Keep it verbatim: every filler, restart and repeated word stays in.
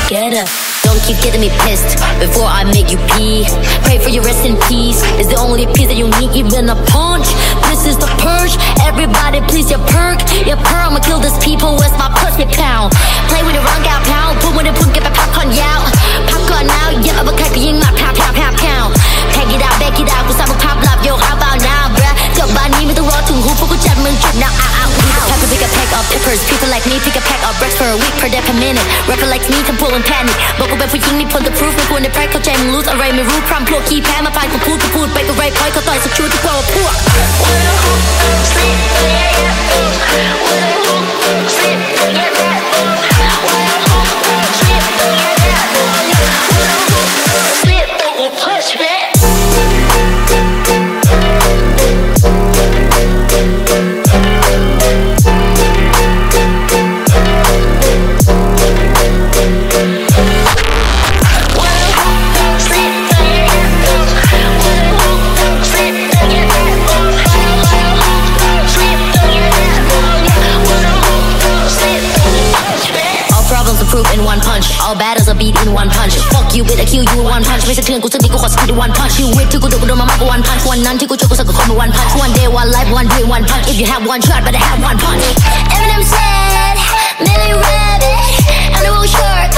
Get up. Don't keep getting me pissed before I make you pee. Pray for your rest in peace. It's the only piece that you need, even a punch. This is the purge. Everybody please your perk. Your pearl, I'ma kill these people with my pussy pound. Play with your run out pound. Put with it, put get my popcorn out. Popcorn now, yeah, I'm a cut in my pound, pound, pound, pound. Pack it out, back it out, cause I'm a pop love, yo, how about now, bruh? Your body with the raw to who for good chat, moon trip now, out, out. Pepper, pick a pack of peppers. People like me pick a pack of bricks for a week per day per minute. Rapper like me can pull and panic. But go back for you, me put the proof. Me put the break, go jam loose. Array me root, prom, plug, keep ham, I fight for food, for food, break a rape, break a toy, so true to grow a poor. Sleep, yeah, yeah, sleep, yeah, sleep, you push me. In one punch, all battles are beat in one punch. Fuck you, but I kill you in one punch. ไม่ใช่เทือนกูสักทีกูขอสกิลin one punch. You whip ที่กูโดนกูโดนมามากู one punch. วันนั้นที่กูชกกูสักกูคอม one punch. One day, one life, one dream, one punch. If you have one shot, better have one punch. Eminem said, Millie Rabbit, I'm the real shark.